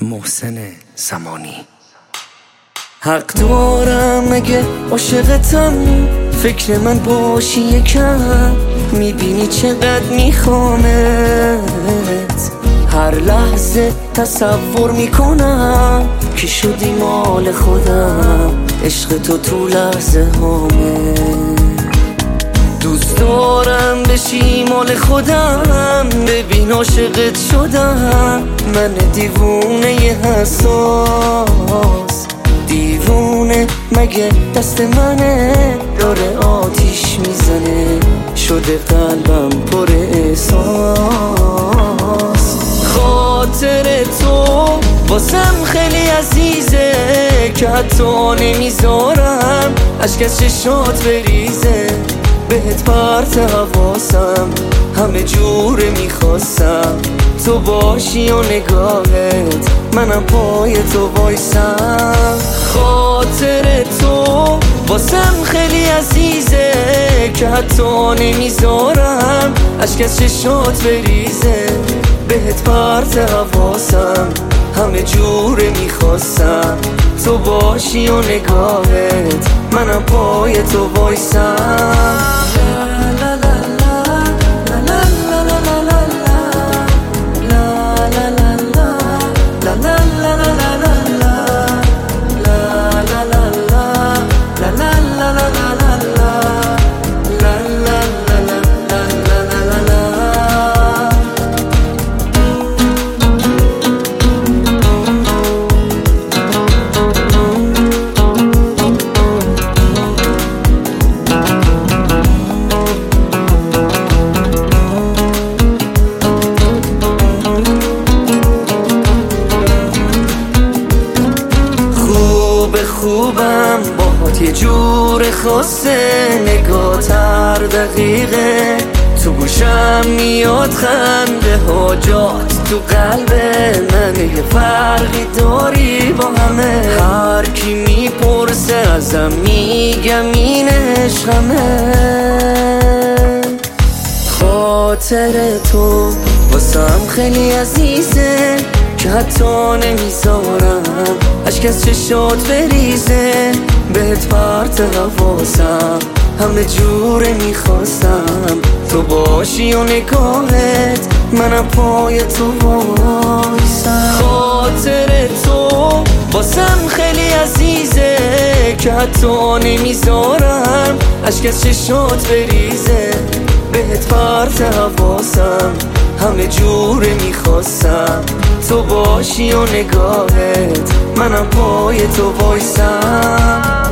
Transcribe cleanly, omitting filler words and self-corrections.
محسن زمانی. حق دارم اگه عاشقتم، فکر من باشی یکم، میبینی چقدر میخوامت، هر لحظه تصور میکنم که شدی مال خودم، عشق تو لحظه هامه. دوست دارم بشی مال خودم، ببین عاشقت شدم، من دیوونه حساس. دیوونه مگه دست منه، داره آتیش میزنه، شده قلبم پر احساس. خاطر تو واسم خیلی عزیزه که حتی نمیذارم اشک از چشات بریزه. بهت پرت حواسم، همه جوره میخواستم تو باشی و نگاهت منم پای تو وایسم. خاطر تو واسم خیلی عزیزه که حتی نمیذارم اشک از چشات بریزه. بهت پرت حواسم، همه جوره میخواستم تو باشی و نگاهت منم پای تو وایسم. خوبم باهات یه جور خاصه، نگات هر دقیقه تو گوشم میاد، خنده ها جات تو قلب من، یه فرقی داری با همه. هر کی میپرسه ازم میگم این عشقمه. خاطر تو واسم خیلی عزیزه که حتی نمیذارم اشک از چشات بریزه. بهت پرت حواسم، همه جوره میخواستم تو باشی و نگاهت منم پای تو وایسم. خاطر تو واسم خیلی عزیزه که حتی نمیذارم اشک از چشات بریزه. بهت پرت حواسم، همه جوره میخواستم تو باشی و نگاهت منم پای تو وایسم.